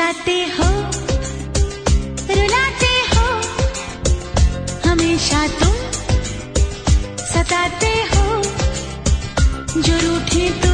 हंसाते हो, रुलाते हो, हमेशा तुम सताते हो, जो रूठे तो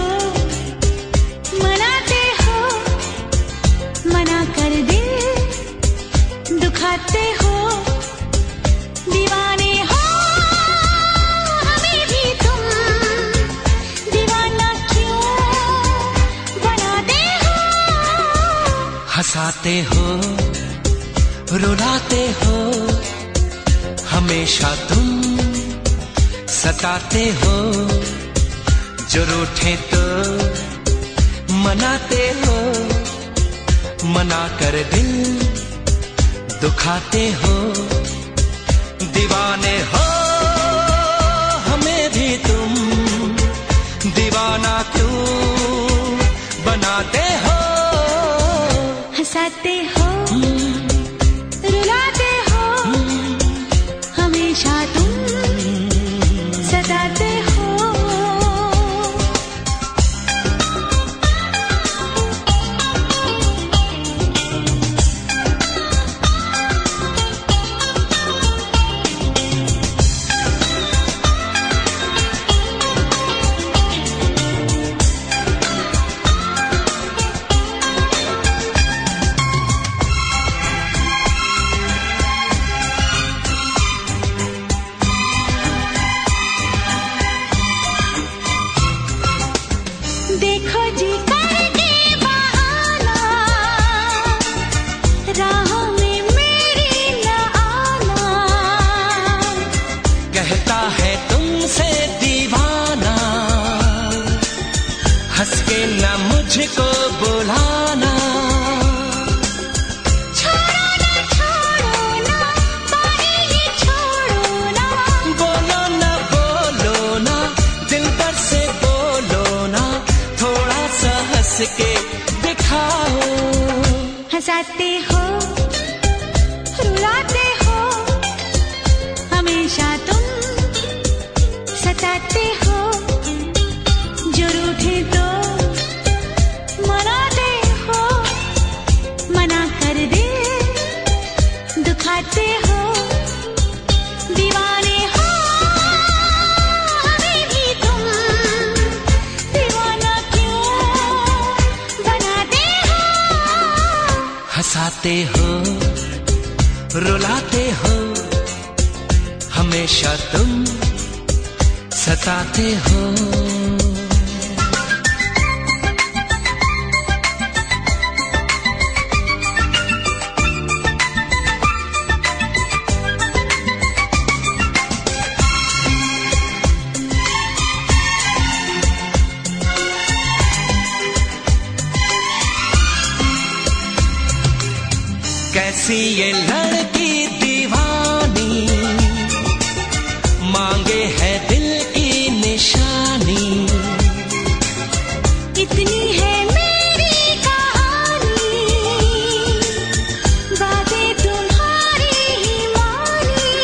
मनाते हो, मना कर दिल दुखाते हो, दीवाने हो हमें भी तुम, दीवाना क्यों बनाते हो। हंसाते हो, रुलाते हो, हमेशा तुम सताते हो, जो रूठे तो मनाते हो, मना कर दिल दुखाते हो, दीवाने हो हमें भी तुम, दीवाना क्यों बनाते हो। हंसाते हो, रुलाते हो, हमेशा तुम सताते हो। देखो जी करके बहाना, राहों में मेरी न आना, कहता है तुमसे दीवाना, हंस के न मुझको बुलाना, छोड़ो ना बाहें ही छोड़ो ना, बोलो ना दिल पर से बोलो ना, थोड़ा सा हंस के दिखाओ। हंसाते हो, रुलाते हो, हमेशा तुम सताते हो, जो रूठे तो मनाते हो, मना कर दिल दुखाते हो, दीवाने हो हमें भी तुम, दीवाना क्यों बनाते हो। हंसाते हो, रुलाते हो, हमेशा तुम सताते हो। कैसी ये लड़की दीवानी, मांगे है दिल की निशानी, इतनी है मेरी कहानी, बातें तुम्हारी ही मानी,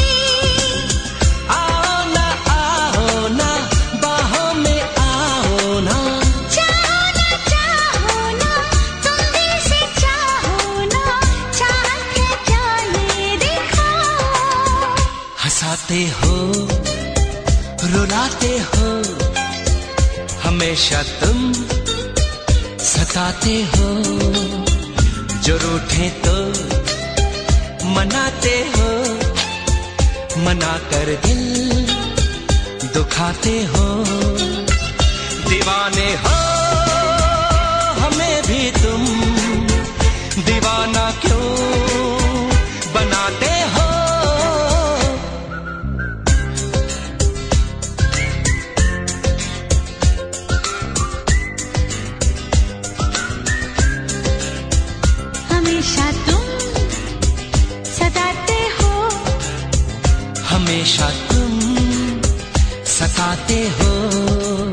आओ ना बाहों में आओ ना, चाहो ना तुम दिल से चाहो ना, चाह के जाने दिखाओ। हंसाते हो, रुलाते हो, हमेशा तुम सताते हो, जो रूठे तो मनाते हो, मना कर दिल दुखाते हो, दीवाने हो हमें भी तुम, दीवाना क्यों बनाते हो। हमेशा तुम सताते हो, हमेशा तुम सताते हो।